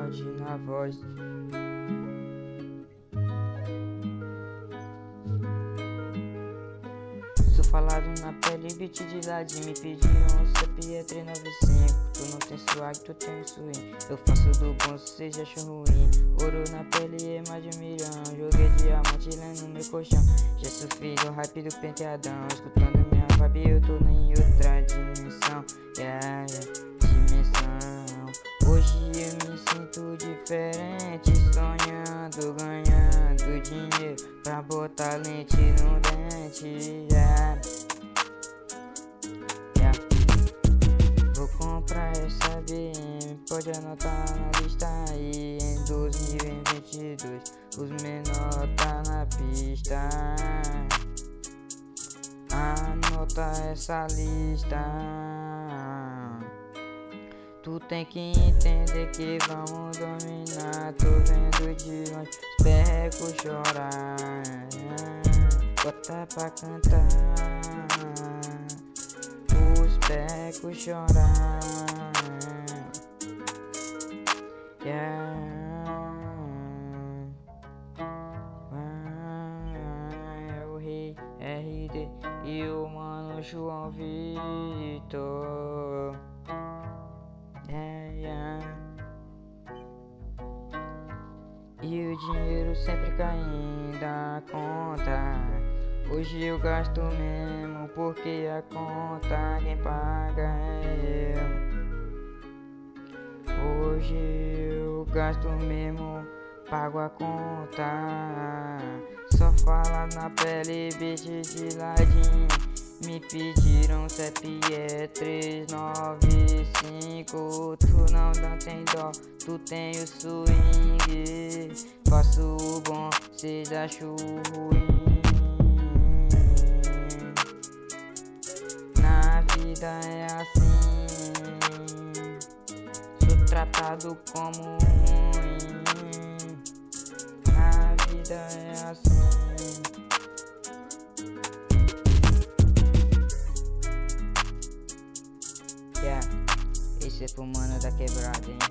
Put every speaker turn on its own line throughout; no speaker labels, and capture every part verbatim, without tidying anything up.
onde na voz. Sou falado na pele, beat de ladinho. Me pediram um C P E três nove cinco. Tu não tem swag, tu tem swing. Eu faço do bom, cê já achou ruim. Ouro na pele é mais de um milhão. Joguei diamante lá no meu colchão. Já sofri do hype do penteadão. Escutando minha vibe, eu tô em outra dimensão. Yeah, yeah, dimensão. Hoje eu me sinto diferente. Sonhando, ganhando dinheiro pra botar lente no dente. Yeah, yeah. Vou comprar essa B M, pode anotar na lista aí. Em dois mil e vinte e dois os menor tá na pista. Anota essa lista. Tu tem que entender que vamos dominar. Tô vendo de longe os perrecos chorar. Bota pra cantar os perrecos chorar. Yeah. É o rei R D e o mano João Vitor. Yeah, yeah. E o dinheiro sempre caindo da conta. Hoje eu gasto mesmo porque a conta quem paga é eu. Hoje eu gasto mesmo, pago a conta. Só fala na pele, beat de ladinho. Me pediram C P E três nove cinco. Tu não dá, tem dó, tu tem o swing. Faço o bom, cês acham ruim. Na vida é assim, sou tratado como ruim. Na vida é assim. Yeah, esse é pro mano da quebrada, hein?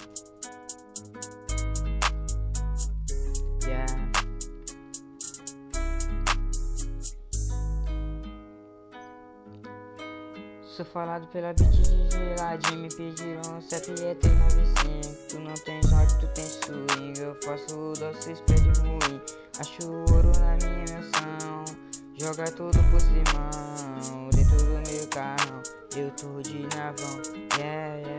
Yeah. Sou falado pela beat de geladinho. Me pediram um C P E três nove cinco. Tu não tem sorte, tu tem swing. Eu faço doce, spread ruim. Acho ouro na minha menção. Joga tudo por cima dentro do meu carro. Eu tô de navão. Yeah, yeah.